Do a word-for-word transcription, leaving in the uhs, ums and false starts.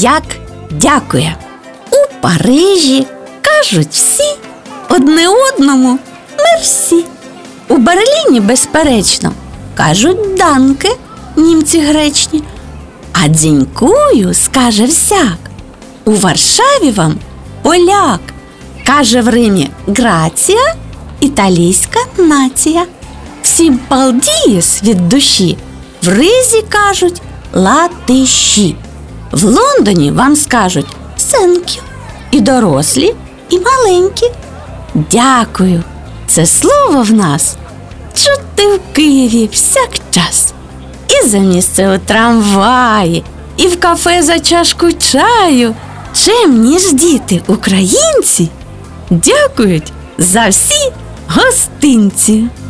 як дякує. У Парижі кажуть всі одне одному мерсі. У Берліні, безперечно, кажуть данке, німці гречні. А дзінькую скаже всяк. У Варшаві вам поляк. Каже в Римі грація, італійська нація. Всім палдієс від душі. В Ризі кажуть латиші. В Лондоні вам скажуть «сенкю». І дорослі, і маленькі. Дякую. Це слово в нас чути в Києві всякчас. І за місце у трамваї, і в кафе за чашку чаю. Чемні ж діти українці дякують за всі гостинці.